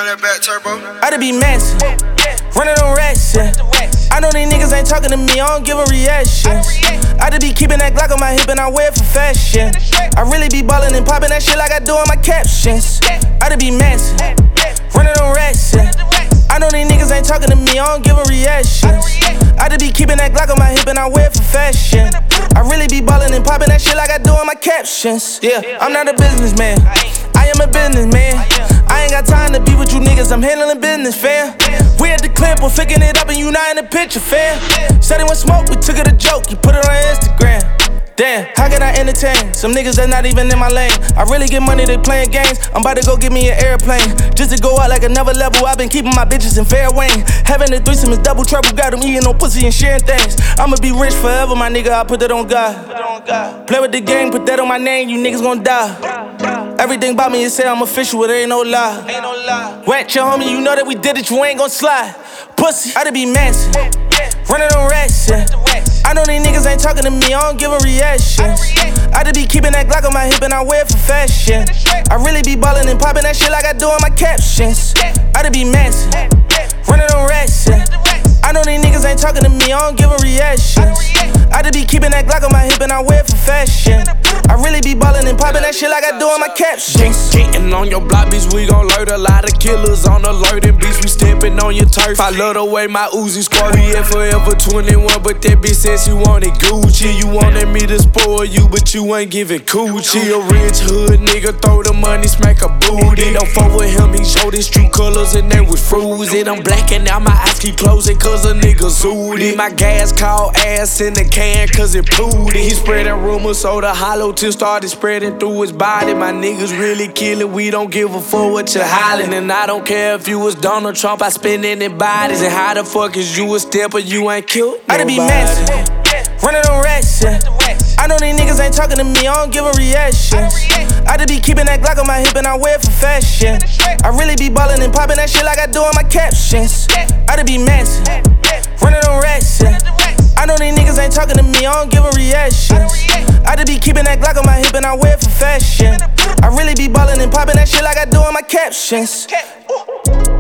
that back turbo. I done be massive, running on racks, yeah. I know these niggas ain't talking to me, I don't give a reaction. I done be keeping that Glock on my hip and I wear it for fashion. I really be ballin' and poppin' that shit like I do on my captions. I done be massive, running on racks, yeah. I know these niggas ain't talking to me, I don't give a reaction. I done be keeping that Glock on my hip and I wear it for fashion. I really be ballin' and poppin' that shit like I do on my captions. Yeah, I'm not a businessman, I am a businessman. I ain't got time to be with you niggas, I'm handling business, fam. We at the clip, we're flicking it up and you not in the picture, fam. Said he want smoke, we took it a joke, you put it on Instagram. Damn, how can I entertain some niggas that's not even in my lane? I really get money, they playing games. I'm about to go get me an airplane just to go out like another level. I've been keeping my bitches in fair Wayne. Having a threesome is double trouble. Got them eating on pussy and sharing things. I'ma be rich forever, my nigga. I put that on God. Play with the game, put that on my name. You niggas gon' die. Everything about me is say I'm official. It ain't no lie. Wet your homie, you know that we did it. You ain't gon' slide. Pussy, I done be massive, running on racks, yeah. I know these niggas ain't talking to me, I don't give a reaction. I done be keeping that Glock on my hip and I wear it for fashion. I really be ballin' and poppin' that shit like I do on my captions. I done be massive, running on racks, yeah. I know these niggas ain't talking to me, I don't give a reaction. I done be keeping that Glock on my hip and I wear it for fashion. I really be ballin' and poppin' that shit like I do on my captions. Getting on your block, bitch, we gon' alert a lot of killers on alert. And bitch, we steppin' on your turf. I love the way my Uzi squad. We at Forever 21, but that bitch said she wanted Gucci. You wanted me to spoil you, but you ain't giving coochie. A rich hood nigga, throw the money, smack a booty. Don't fuck with him, he showed his true colors and they was frozen. I'm blacking out, my eyes keep closing cause a nigga zooted. My gas called ass in the can cause it pooted. He spreading rumors so the hollow tip started spreading through his body. My niggas really killing, we don't give a fuck what you hollering. And I don't care if you was Donald Trump, I spend any bodies. And how the fuck is you a stepper, you ain't killed nobody. I done be massive, running on racks, yeah. I know these niggas ain't talking to me, I don't give a reaction. I done be keeping that Glock on my hip and I wear it for fashion. I really be ballin' and poppin' that shit like I do on my captions. I done be massive, running on racks, yeah. I know these niggas ain't talking to me, I don't give a reaction. I done be keeping that Glock on my hip and I wear it for fashion. I really be ballin' and poppin' that shit like I do on my captions.